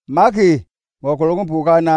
Maki ngokolong pukana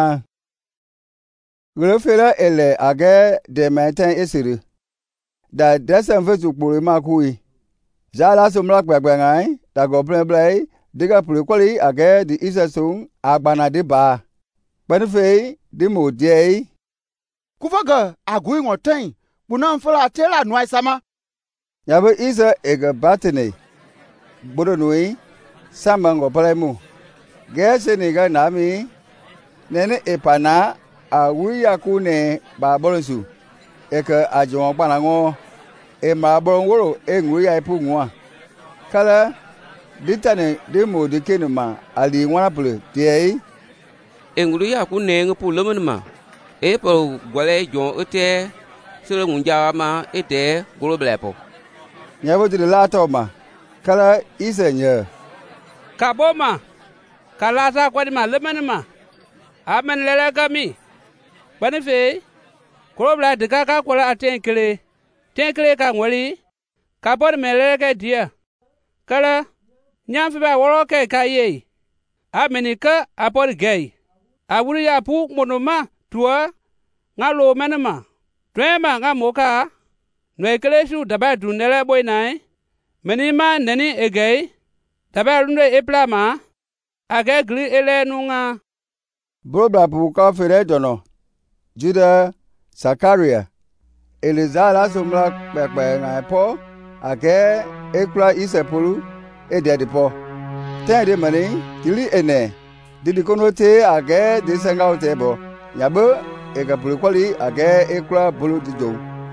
Glofela ele age de maintain esiru da desen fetu kpuri makui Zala somla gbegbengai da goblen blai diga puri kwali age di isasung agbana de ba Benfei di modei Kufaga agui ngoten bunan fala tela nuai sama Yabe isa ege batene bodo nui sama ngopalemu Gese niga nami nene epana awiya kune babolosu eke ajon panango e mabolongoro e nguya ipungwa kala ditane demo dikenuma ali ngwana pule tiei e nguya kune ngupulomma e po gwale jon ete sere ngunja ma ete goloblepo nyabo de la toma kala isenye kaboma kala sa kwadi ma lemanma amen lele gami banife kolobla de ka kola tenkele ka ngwali ka bod mele ka dia kala nyam fi ba woro ke ka ye amenika apod gay awuri ya pu monoma tua ngalo menema twema ngamoka nwekele shu daba dunele boy nai menima neni egay daba runde eplama age gli ele nunga Brobla puka fere dono Juda Sakaria Elizala somla pepe ngai po age ekla isepulu ededipo tede mani dili ene didi konote age disenga otebo nyabo ega pulu kwali age ekla bulu dijo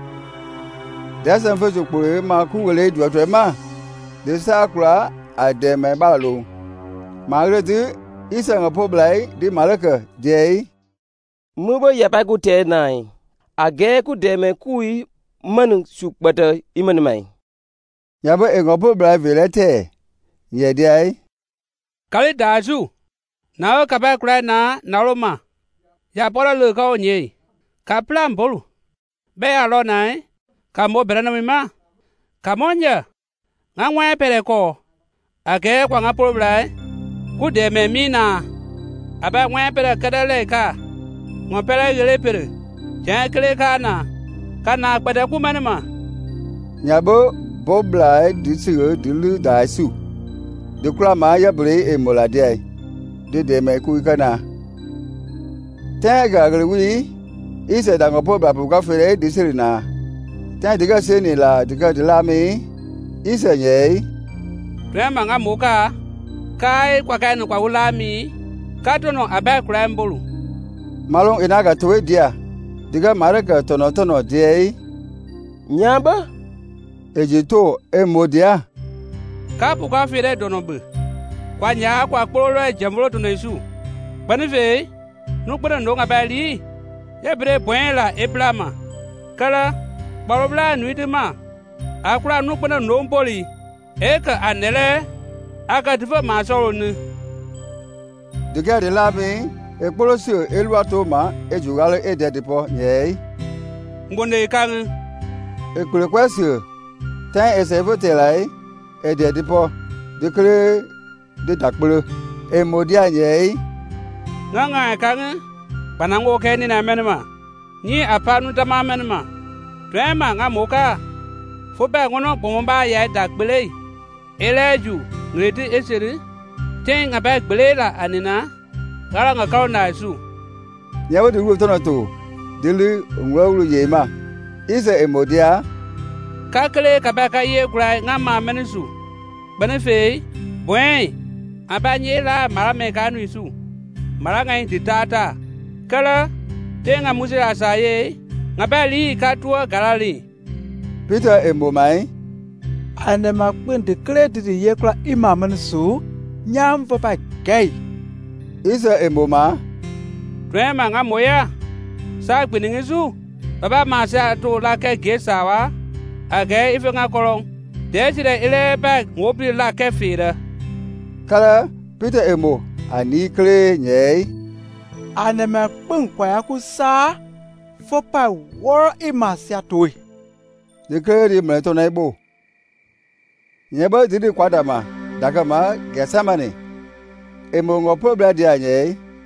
Desen fesu kpure ma kuwele duatwema desakra ademe balo Magreti isenga poblai di malaka jei Mubo yapa ku te nai age ku deme kui manu sukbata imanu mai Yabo engo poblai velete yedai kali dazu na ka ba kra na naroma ya pola le ka onye ka plan bolu be alo nai ka mo berana mi ma ka monja ngwa pere ko age kwa nga poblai ku deme mina aba ngwa pere kadale ka ngopere gele pere jankele kana kpada ku manama Nyabo poblai disigo dilu daisu Dukla ma yabre e moladiai de me ku kana Tega glewi ise dango pobla puka fere disirina Ta diga seni la diga dilami ise nyei Twema ngamoka kai kwa kaino kwa ulami katono aba krambulu Malong inaga tuwe dia diga maraka tono diei Nyaba ejito emodia kapu kwa fere donobu kwa nya kwa kpolo jamro to nesu banife nu kpara ndonga bali ya bre boela eblama kala barobla nuitema akura nu kpara ndomboli eka anele aka diva masoro ni Diga de labi ekpolosio eluato ma ejugale ededipo nyei ngonde kan Ekwekwesio tan esevotelai ededipo dikre de dakpolo emodia nyei nganga kan panango keni na menema ni apanu tama menema twema ngamoka foba ngono bomba ya dakbele eleju ngreti eseri tenga ba gbela anina gara nga kauna su Nyawo de ru tono to dilu ngwulu yema ise emodia kakele kabaka ye grai ngama menisu benefe bwen abanye la marame kanu isu maranga intitata kala tenga musira saye ngabali katwa galali Peter emomai anema kwende credit yekla imaman su nyam papa gay ise emoma twema ngamoya sa gbiningisu baba masa to la ke gesawa age ife ngakolong desire ile bag ngobli la ke fira Kala Peter emo ani kle nyei anema kwenkwa ya ku sa fopa wor imasia toy dikre di mleto na ibo Nyeba didi kwadama daga ma Getsemane emo ngo problem dia nyei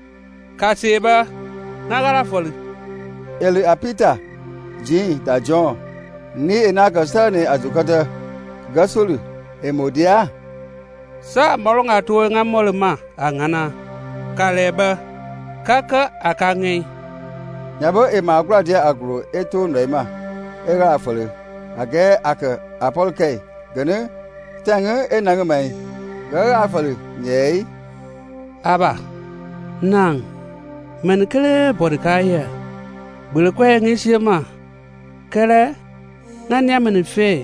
Kaseba nagara fol. eli a Peter Jean da John ni enaka sane azukata gasulu emo dia Sa molonga to ngamol ma angana. Kaleba kaka akangi. nyabo ema akura dia agro eto noima era fole age aka apolke gane tange enanga mai gara fole nyei Aba nang men kele bodkaya. Bule kwa ngishima. Kele nanya men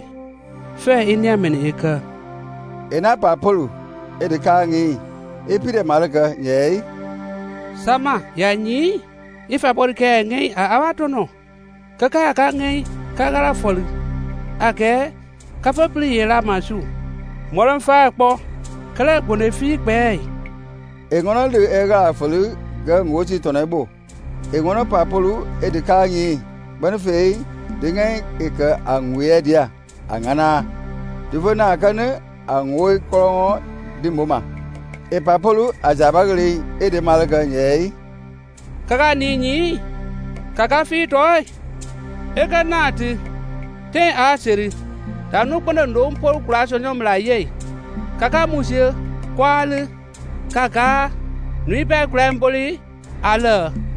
fe inya men eka. ena pa polu edeka ngi epide malaga nyei Sama ya nyi ifa bodkaya ngai awatono. Kaka akangi kagara fol. Ake kafa pli yela masu. Molan fa kpo. Kele bone fi pe. engono de era fole ga ngoti tonebo engono pa polu edeka ngi banfe dengan eka angwe dia angana divona kana angwe kolongo di moma e pa polu azabagli ede malaga nyei Kaka nini kaka fi toy. Eka nati te asiri. Tanu kono ndom pol kuraso nyomla ye. Kaka musie kwale kaka nui pe kremboli ala.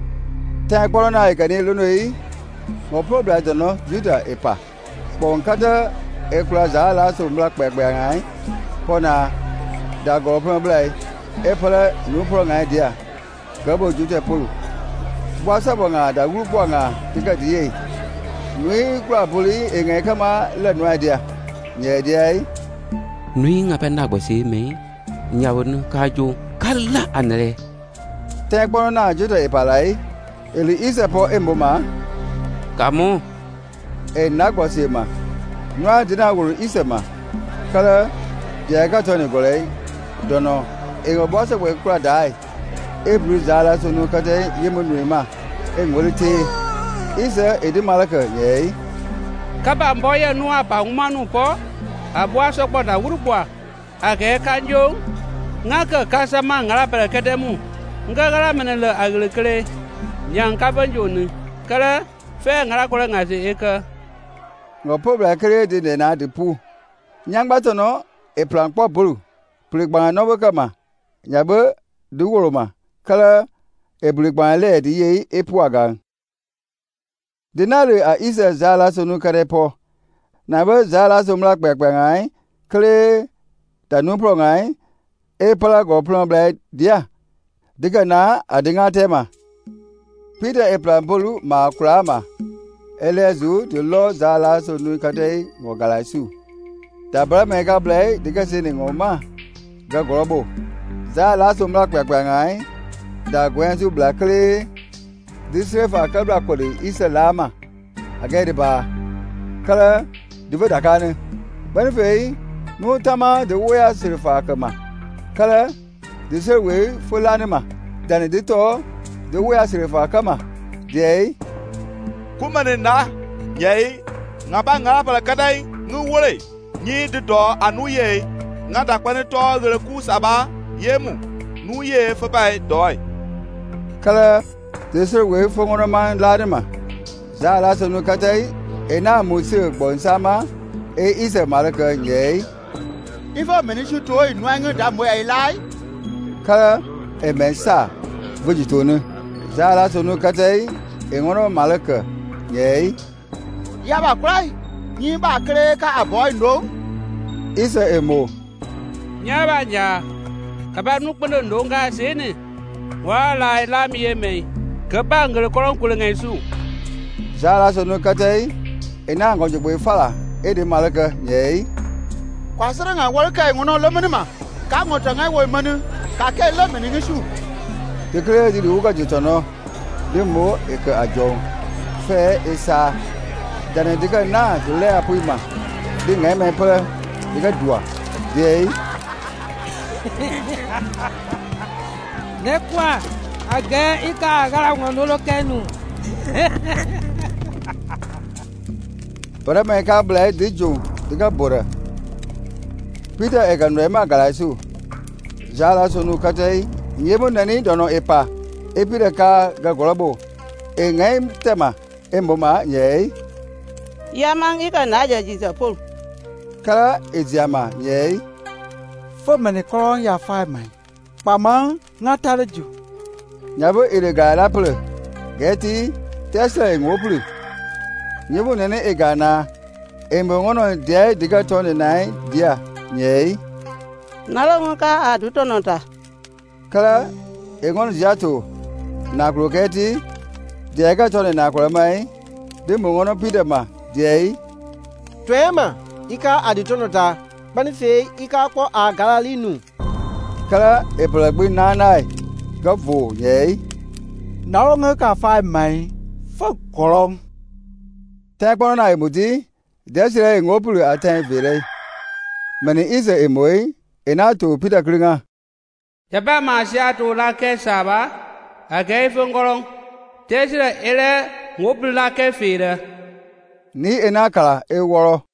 ta korona e kani lunoi ngo problem de no juda epa bon kata e kura za la so mla pegbe ngai kona da go problem e pala nu pro ngai dia gabo juda polu bwa sa bonga da group bonga tika die nui kura boli e ngai kama le no dia nye dia Nui ngapenda gosi me. Nyawon kaju kala anre. ta korona juda epa lai eli isa po emboma Kamu e nagosema nwa dina wuru isema kala je ka toni gole dono e go bosse we kura dai e bru zala sonu kate yemu nuima e ngolite isa e di malaka yei Kaba mboye nuwa pa umanu po. Abwa sokpo da urubwa. Ake kanjo. Ngaka kasama ngala pele kedemu. Ngagara menele aglikle. Yang kabanjoni. Kala fe ngala kole ngase eka. ngo pobla kere de na de pu nyangba tono e plan po bru pligba no be kama nyabe du woroma kala e pligba le di ye e pu aga dinare a isa zala sonu kare po na be zala somla pegbe ngai kle ta nu pro ngai e pala go plan bla dia diga na adinga tema Peter e plan bolu ma krama elezu de lo zala sonu kate ngo galaisu da bra mega blai diga sini ngoma ga gorobo zala somla pegbe ngai da gwensu blackle disrefa kabla kole isalama agade ba kala diva dakane banfe no tama de waya sirfa kama kala disewe fulani ma dane dito de waya sirfa kama dei kumane na nyei ngaba ngaba kadai ngu wole nyi de do anu ye ngada kwane to gele ku saba yemu nu ye fa bai doi kala disewe fongona man ladima zala sonu katai ena musu bonsama e isa malaka nyei Ifa menishu to inwangu da mo ai lai. kala e mensa vujitonu zala sonu katai engono malaka nyei Ya ba krai. Ni ba kre ka aboy no. isa emo Nyaba nya. Kaba nu kono ndonga sene. Wala la mi yeme. Kaba ngere kolon kule ngai su. zala sonu katai ena ngonje boy fala e de malaka nyei Kwasara nga wal kai ngono lemani ma. Ka ngota ngai wo manu. Ka ke lemani ngishu. tekre di uga jitono demo e ka ajo fe isa dane diga na dule apuima di ngai me pa diga dua dei Nekwa age ika agara ngono lo kenu. para me ka blai di jo diga bora Peter e kan rema galaisu zala sonu katai Nyebo nani dono epa. Epire ka gagolabo. E ngai tema. Emboma nyei. Yamang ika naja jisa pol. Kala eziama nyei. Fo mani korong ya fai mai. Pamang ngatare ju. Nyabo ilegala pule. Geti tesla ngopule. Nyebo nani egana. Embo ngono dia diga tone nai dia nyei. Nalo ka adutonota. Kala engon jato. Na kroketi. Dia ga tone na kwamai. De mongono pidema dia. Twema ika adutonota. Bani fe ika ko a galalinu. Kala epelagbi nanai. Gavo nyei. Nalo nga ka fai mai. Fo korong. Takpono na emudi. Desire ngopulu atan vere. Mani isa emoi. Enato pita kringa. Yaba masiatu la ke saba. Agay fungorong. Tesira ele ngopula ke fira. Ni enakala eworo.